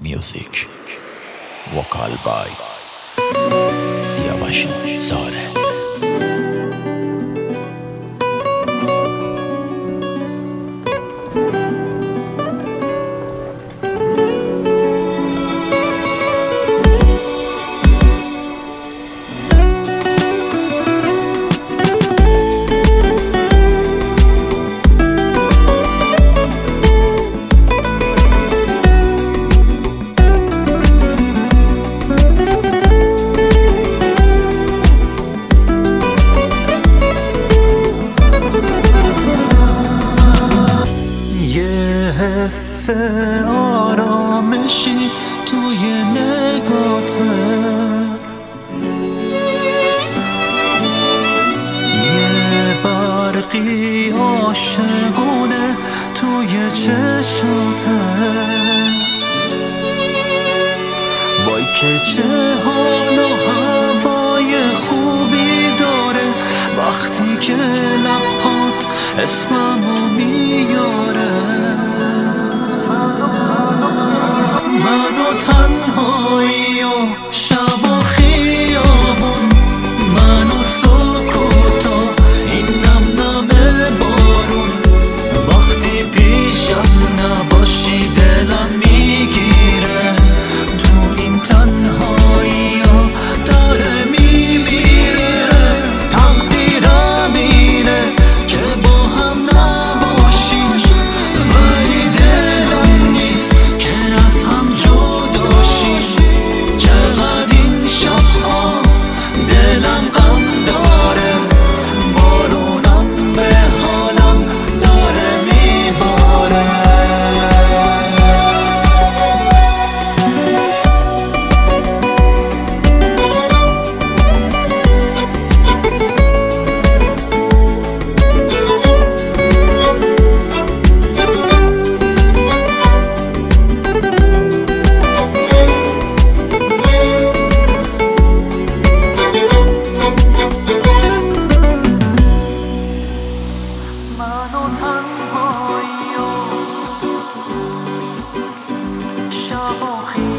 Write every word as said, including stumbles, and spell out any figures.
Music Vocal by Siavash Zare. حس آرامشی توی نگاته، یه برقی عاشقونه توی چشاته، وای که چه حال و هوای خوبی داره وقتی که لبهات اسممو میاره. منو تنهایی و شب و خیابون، منو سکوت و این نم نم بارون، وقتی پیشم نباشی دلم میگیره، تو این تنهایی ها داره میمیره. تقدیرم اینه که با هم نباشیم، ولی دلم نیست که از هم جدا شیم. چقدر این شبها دلم غم داره، بارونم به حالم داره میباره. منو تنهایی و شب و خیابون